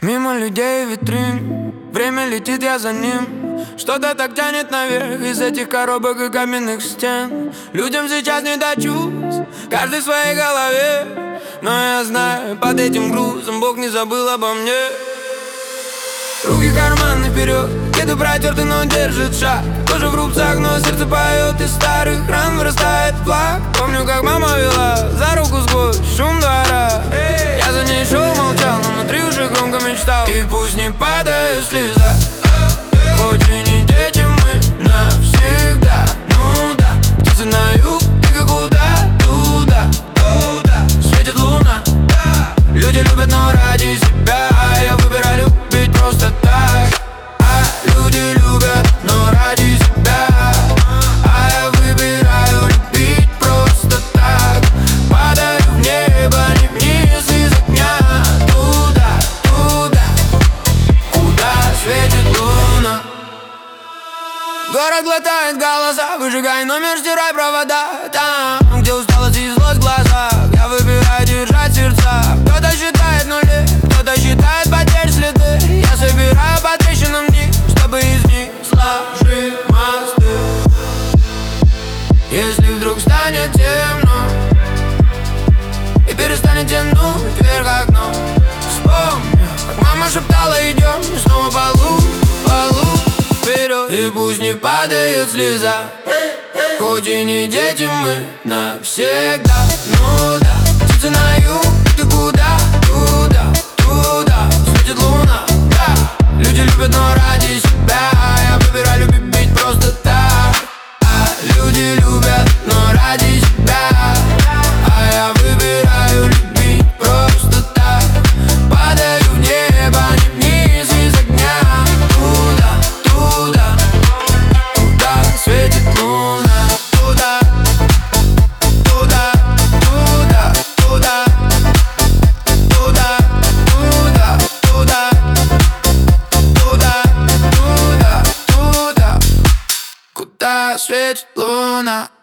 Мимо людей витрин, время летит, я за ним. Что-то так тянет наверх из этих коробок и каменных стен. Людям сейчас не до чувств, каждый в своей голове. Но я знаю, под этим грузом Бог не забыл обо мне. Руки в карманы вперед, где-то протерты, но держит шаг. Кожа в рубцах, но сердце поет, из старых ран вырастает флаг. Помню, как мама вела за руку сквозь шум двора. Я за ней шел, молчал, но внутри уже громко мечтал. И пусть не падает слеза, хоть и не дети мы навсегда. Ну да, птицы на юг, и куда? Туда, туда светит луна. Люди любят, но ради себя. Я выбираю любить просто так. А люди любят, но ради себя. А я выбираю любить просто так. Падаю в небо, не вниз из окна. Туда, туда, куда светит луна. Город глотает голоса, выжигай номер, стирай провода. Там, где усталость и злость в глазах, я выбираю держать сердца. Кто-то считает нули, кто-то считает потерь следы. Я собираю по трещинам вниз, чтобы из них сложить мосты. Если вдруг станет темно и перестанет тянуть вверх окно, вспомню, как мама шептала: идем, и снова по лугу вперед. И пусть не падает слеза, хоть и не дети мы навсегда. Ну да, птицы на юг, ты куда? Туда, туда светит луна. Да, люди любят, но ради себя. Я выбираю любить просто так. А люди любят, но ради себя. А я выбираю любить просто так. Падаю в небо, не вниз из огня. Туда, туда, туда светит луна. Туда, туда, туда, туда, туда, туда, туда, туда, туда, туда, куда светит луна.